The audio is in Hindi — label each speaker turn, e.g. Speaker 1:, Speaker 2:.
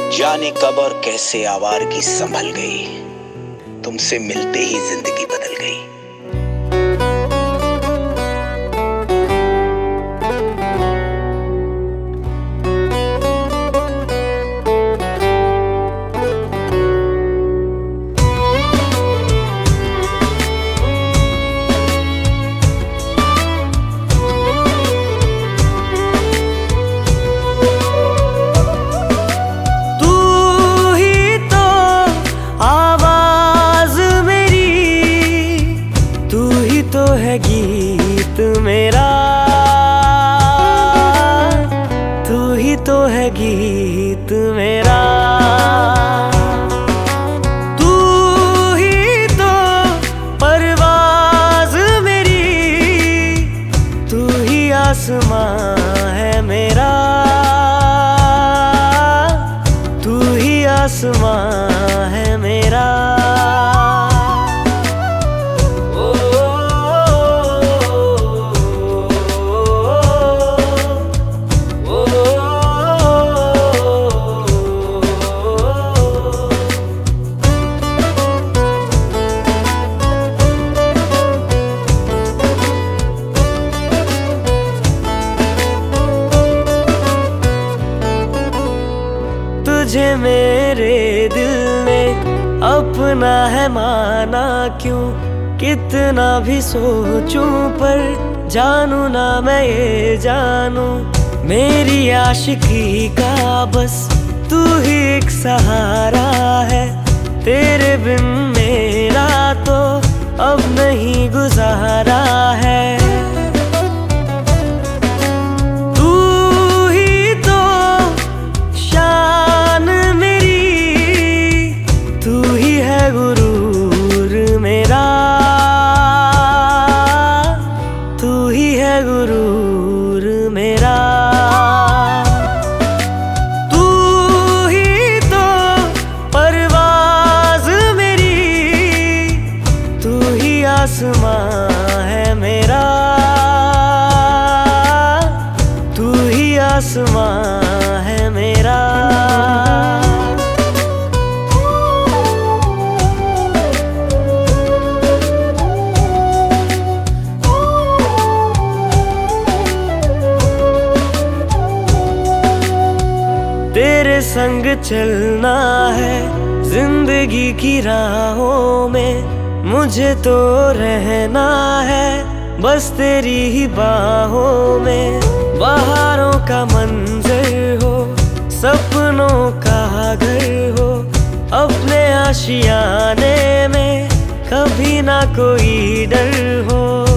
Speaker 1: जाने कब और कैसे आवारगी संभल गई, तुमसे मिलते ही जिंदगी बदल गई।
Speaker 2: गीत मेरा तू ही तो है गीत मेरा, तू ही तो परवाज़ मेरी, तू ही आसमां है मेरा, तू ही आसमां है मेरा। तुझे मेरे दिल ने अपना है माना क्यों, कितना भी सोचूं पर जानू ना मैं ये जानू, मेरी आशिकी का बस तू ही एक सहारा है, तेरे बिन मेरा तो अब नहीं गुजारा है। गुरूर मेरा तू ही है गुरूर मेरा, तू ही तो परवाज़ मेरी, तू ही आसमां है मेरा, तू ही आसमां है मेरा। तेरे संग चलना है जिंदगी की राहों में, मुझे तो रहना है बस तेरी ही बाहों में। बहारों का मंजर हो, सपनों का घर हो, अपने आशियाने में कभी ना कोई डर हो।